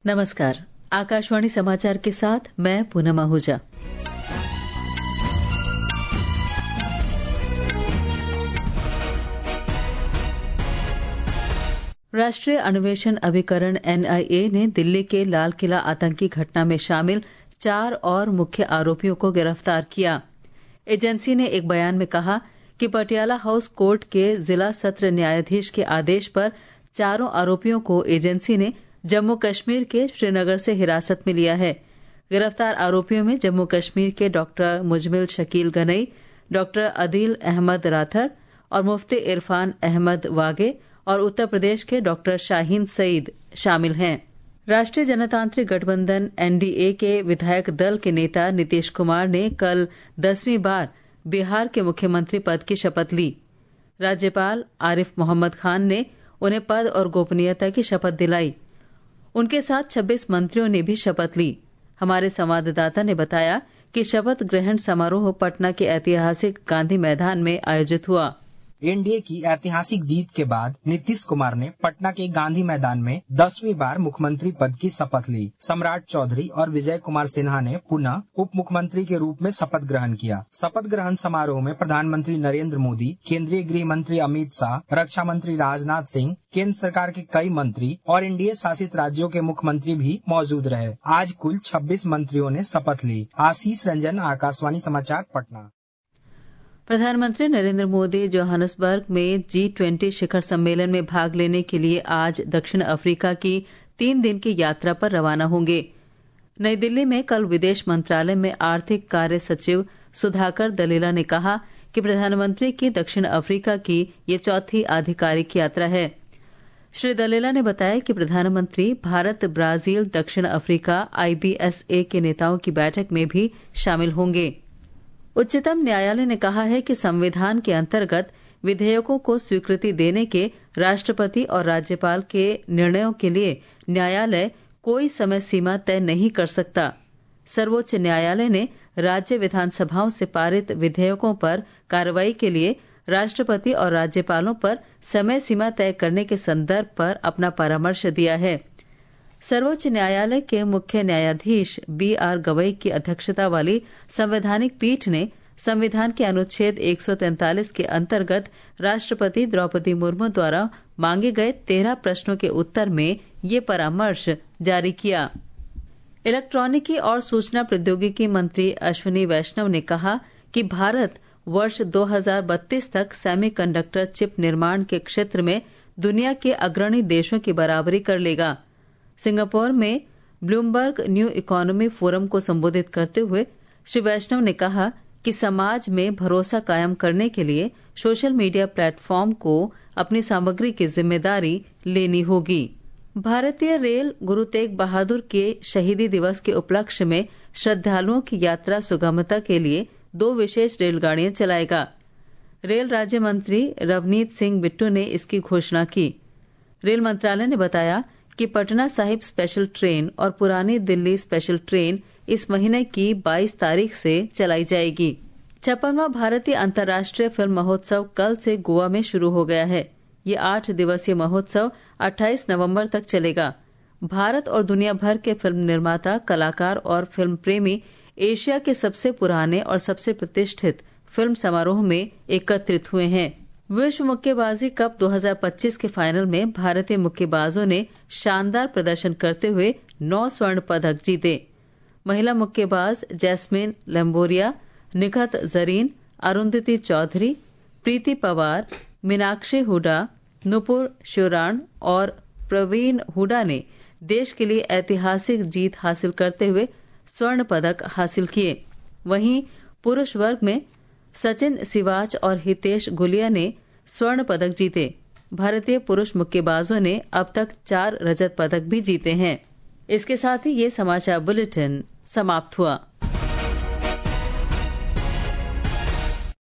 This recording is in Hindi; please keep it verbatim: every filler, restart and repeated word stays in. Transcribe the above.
नमस्कार। आकाशवाणी समाचार के साथ मैं पूनम आहूजा। राष्ट्रीय अन्वेषण अभिकरण एन आई ए ने दिल्ली के लाल किला आतंकी घटना में शामिल चार और मुख्य आरोपियों को गिरफ्तार किया। एजेंसी ने एक बयान में कहा कि पटियाला हाउस कोर्ट के जिला सत्र न्यायाधीश के आदेश पर चारों आरोपियों को एजेंसी ने जम्मू कश्मीर के श्रीनगर से हिरासत में लिया है। गिरफ्तार आरोपियों में जम्मू कश्मीर के डॉक्टर मुजमिल शकील गनई, डॉक्टर अदील अहमद राथर और मुफ्ती इरफान अहमद वागे और उत्तर प्रदेश के डॉक्टर शाहीन सईद शामिल हैं। राष्ट्रीय जनतांत्रिक गठबंधन एन डी ए के विधायक दल के नेता नीतीश कुमार ने कल दसवीं बार बिहार के मुख्यमंत्री पद की शपथ ली। राज्यपाल आरिफ मोहम्मद खान ने उन्हें पद और गोपनीयता की शपथ दिलाई। उनके साथ छब्बीस मंत्रियों ने भी शपथ ली। हमारे संवाददाता ने बताया कि शपथ ग्रहण समारोह पटना के ऐतिहासिक गांधी मैदान में आयोजित हुआ। एन डी ए की ऐतिहासिक जीत के बाद नीतीश कुमार ने पटना के गांधी मैदान में दसवीं बार मुख्यमंत्री पद की शपथ ली। सम्राट चौधरी और विजय कुमार सिन्हा ने पुनः उप मुख्यमंत्री के रूप में शपथ ग्रहण किया। शपथ ग्रहण समारोह में प्रधानमंत्री नरेंद्र मोदी, केंद्रीय गृह मंत्री अमित शाह, रक्षा मंत्री राजनाथ सिंह, केंद्र सरकार के कई मंत्री और एन डी ए शासित राज्यों के मुख्यमंत्री भी मौजूद रहे। आज कुल छब्बीस मंत्रियों ने शपथ ली। आशीष रंजन, आकाशवाणी समाचार, पटना। प्रधानमंत्री नरेंद्र मोदी जोहान्सबर्ग में जी ट्वेंटी शिखर सम्मेलन में भाग लेने के लिए आज दक्षिण अफ्रीका की तीन दिन की यात्रा पर रवाना होंगे। नई दिल्ली में कल विदेश मंत्रालय में आर्थिक कार्य सचिव सुधाकर दलीला ने कहा कि प्रधानमंत्री की दक्षिण अफ्रीका की ये चौथी आधिकारिक यात्रा है। श्री दलीला ने बताया कि प्रधानमंत्री भारत, ब्राजील, दक्षिण Africa, I B S A के नेताओं की बैठक में भी शामिल होंगे। उच्चतम न्यायालय ने कहा है कि संविधान के अंतर्गत विधेयकों को स्वीकृति देने के राष्ट्रपति और राज्यपाल के निर्णयों के लिए न्यायालय कोई समय सीमा तय नहीं कर सकता। सर्वोच्च न्यायालय ने राज्य विधानसभाओं से पारित विधेयकों पर कार्रवाई के लिए राष्ट्रपति और राज्यपालों पर समय सीमा तय करने के संदर्भ पर अपना परामर्श दिया है। सर्वोच्च न्यायालय के मुख्य न्यायाधीश बी आर गवई की अध्यक्षता वाली संवैधानिक पीठ ने संविधान के अनुच्छेद एक सौ तैंतालीस के अंतर्गत राष्ट्रपति द्रौपदी मुर्मू द्वारा मांगे गए तेरह प्रश्नों के उत्तर में ये परामर्श जारी किया। इलेक्ट्रॉनिकी और सूचना प्रौद्योगिकी मंत्री अश्विनी वैष्णव ने कहा कि भारत वर्ष दो हज़ार बत्तीस तक सेमीकंडक्टर चिप निर्माण के क्षेत्र में दुनिया के अग्रणी देशों की बराबरी कर लेगा। सिंगापुर में ब्लूमबर्ग न्यू इकोनॉमी फोरम को संबोधित करते हुए श्री वैष्णव ने कहा कि समाज में भरोसा कायम करने के लिए सोशल मीडिया प्लेटफॉर्म को अपनी सामग्री की जिम्मेदारी लेनी होगी। भारतीय रेल गुरु तेग बहादुर के शहीदी दिवस के उपलक्ष्य में श्रद्धालुओं की यात्रा सुगमता के लिए दो विशेष रेलगाड़ियां चलाएगा। रेल राज्य मंत्री रवनीत सिंह बिट्टू ने इसकी घोषणा की। रेल मंत्रालय ने बताया कि पटना साहिब स्पेशल ट्रेन और पुरानी दिल्ली स्पेशल ट्रेन इस महीने की बाईस तारीख से चलाई जाएगी। छप्पनवां भारतीय अंतर्राष्ट्रीय फिल्म महोत्सव कल से गोवा में शुरू हो गया है। ये आठ दिवसीय महोत्सव अट्ठाईस नवंबर तक चलेगा। भारत और दुनिया भर के फिल्म निर्माता, कलाकार और फिल्म प्रेमी एशिया के सबसे पुराने और सबसे प्रतिष्ठित फिल्म समारोह में एकत्रित हुए हैं। विश्व मुक्केबाजी कप दो हज़ार पच्चीस के फाइनल में भारतीय मुक्केबाजों ने शानदार प्रदर्शन करते हुए नौ स्वर्ण पदक जीते। महिला मुक्केबाज जैस्मिन लंबोरिया, निखत जरीन, अरुंधति चौधरी, प्रीति पवार, मीनाक्षी हुडा, नुपुर शिवराण और प्रवीण हुडा ने देश के लिए ऐतिहासिक जीत हासिल करते हुए स्वर्ण पदक हासिल किए। वहीं पुरुष वर्ग में सचिन सिवाच और हितेश गुलिया ने स्वर्ण पदक जीते। भारतीय पुरुष मुक्केबाजों ने अब तक चार रजत पदक भी जीते हैं। इसके साथ ही ये समाचार बुलेटिन समाप्त हुआ।